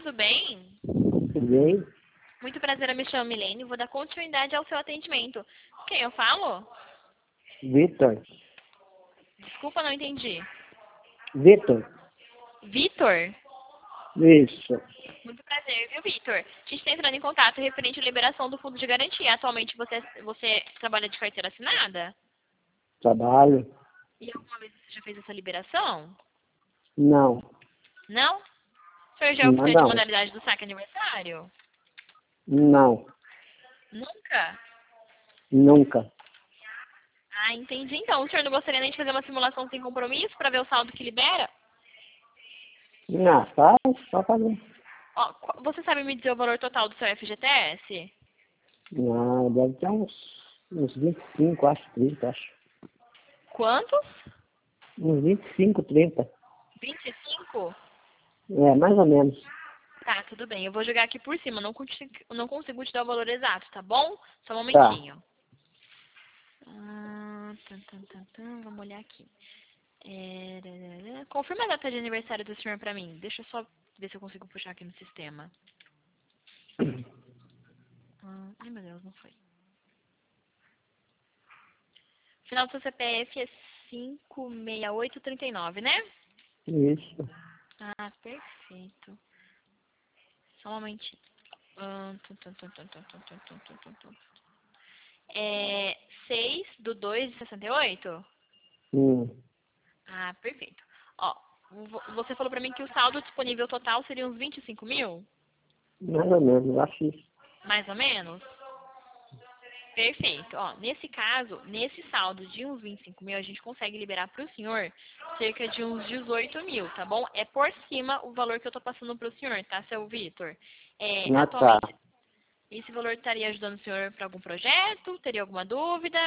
tudo bem? Tudo bem? Muito prazer, eu me chamo Milene e vou dar continuidade ao seu atendimento. Quem eu falo? Vitor. Desculpa, não entendi. Vitor. Vitor? Isso. Muito prazer, viu, Vitor? A gente está entrando em contato referente à liberação do fundo de garantia. Atualmente você trabalha de carteira assinada? Trabalho? E alguma vez você já fez essa liberação? Não. Não? O senhor já é Não, oficiante de não. modalidade do saque aniversário? Não. Nunca? Nunca. Ah, entendi. Então, o senhor não gostaria nem de fazer uma simulação sem compromisso para ver o saldo que libera? Não, só fazer. Ó, você sabe me dizer o valor total do seu FGTS? Não, deve ter uns 25, acho, 30, acho. Quantos? Uns 25, 30. 25? É, mais ou menos. Tá, tudo bem. Eu vou jogar aqui por cima. Não consigo te dar o valor exato, tá bom? Só um Tá. momentinho. Vamos olhar aqui. Confirma a data de aniversário do senhor pra mim. Deixa eu só ver se eu consigo puxar aqui no sistema. Ai, meu Deus, não foi. O final do seu CPF é 56839, né? Isso. Ah, perfeito. Só um momentinho. É 6/2/68? Ah, perfeito. Ó, você falou pra mim que o saldo disponível total seria uns 25 mil? Mais ou menos, eu acho isso. Mais ou menos? Perfeito. Ó, nesse caso, nesse saldo de uns 25 mil, a gente consegue liberar para o senhor cerca de uns 18 mil, tá bom? É por cima o valor que eu tô passando para o senhor, tá, seu Vitor? Ah, tá. Atualmente, esse valor estaria ajudando o senhor para algum projeto? Teria alguma dúvida?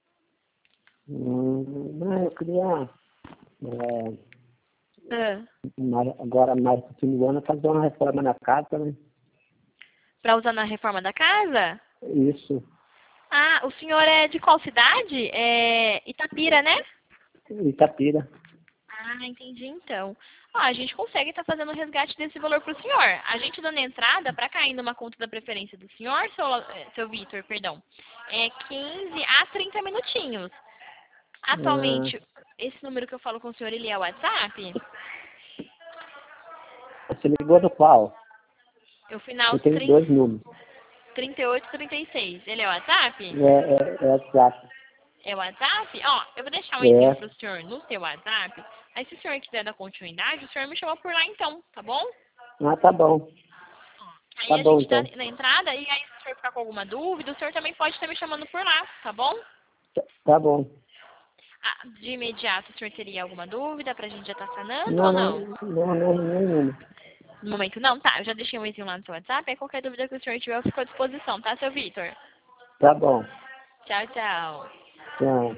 Não, eu queria, Ah. agora mais no fim do ano, fazer uma reforma na casa, né? Para usar na reforma da casa? Isso. Ah, o senhor é de qual cidade? É Itapira, né? Itapira. Ah, entendi então. Ó, a gente consegue estar fazendo o resgate desse valor para o senhor. A gente dando entrada para cair numa conta da preferência do senhor, seu Vitor, perdão, é 15 a 30 minutinhos. Ah, Atualmente, esse número que eu falo com o senhor, ele é o WhatsApp? você ligou do qual? É o final Eu tenho 2 números. 3836. Ele é o WhatsApp? É WhatsApp. É o WhatsApp? Ó, eu vou deixar um envio É. pro senhor no seu WhatsApp. Aí se o senhor quiser dar continuidade, o senhor me chama por lá então, tá bom? Ah, tá bom. Aí Tá a bom, gente dá então. na entrada e aí se o senhor ficar com alguma dúvida, o senhor também pode estar me chamando por lá, tá bom? Tá bom. Ah, de imediato, o senhor teria alguma dúvida pra gente já estar sanando Não, ou não, não? não, não, nenhuma. No momento não? Tá, eu já deixei um envio lá no seu WhatsApp, aí qualquer dúvida que o senhor tiver, eu fico à disposição, tá, seu Vitor? Tá bom. Tchau, tchau. Tchau.